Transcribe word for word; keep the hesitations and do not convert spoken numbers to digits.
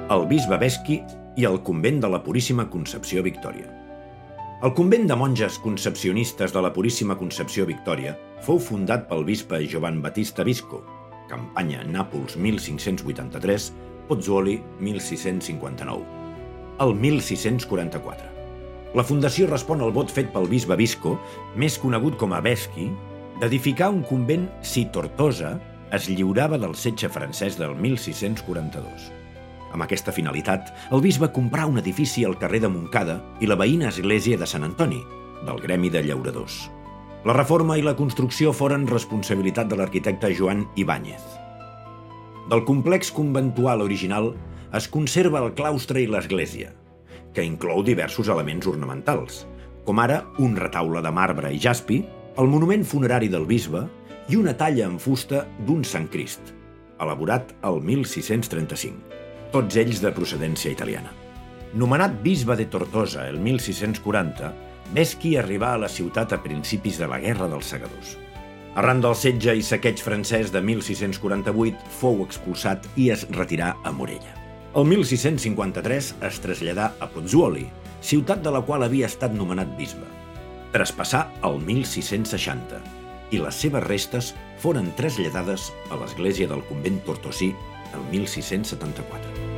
el bisbe Beschi i el convent de la Puríssima Concepció Victòria. El convent de monges concepcionistes de la Puríssima Concepció Victòria fou fundat pel bisbe Giovan Battista Visco, Campanya, Nàpols, mil cinc-cents vuitanta-tres, Pozzuoli, mil sis-cents cinquanta-nou. El mil sis-cents quaranta-quatre. La fundació respon al vot fet pel bisbe Visco, més conegut com a Beschi, d'edificar un convent si Tortosa es lliurava del setge francès del mil sis-cents quaranta-dos. Amb aquesta finalitat, el bisbe comprà un edifici al carrer de Montcada i la veïna església de Sant Antoni, del gremi de llauradors. La reforma i la construcció foren responsabilitat de l'arquitecte Joan Ibáñez. Del complex conventual original es conserva el claustre i l'església, que inclou diversos elements ornamentals, com ara un retaule de marbre i jaspi, el monument funerari del bisbe i una talla en fusta d'un Sant Crist, elaborat el mil sis-cents trenta-cinc, tots ells de procedència italiana. Nomenat bisbe de Tortosa el mil sis-cents quaranta, Beschi arribà a la ciutat a principis de la Guerra dels Segadors. Arran del setge i saqueig francès de mil sis-cents quaranta-vuit, fou expulsat i es retirà a Morella. El mil sis-cents cinquanta-tres es traslladà a Pozzuoli, ciutat de la qual havia estat nomenat bisbe. Traspassà el mil sis-cents seixanta i les seves restes foren traslladades a l'església del convent tortosí el mil sis-cents setanta-quatre.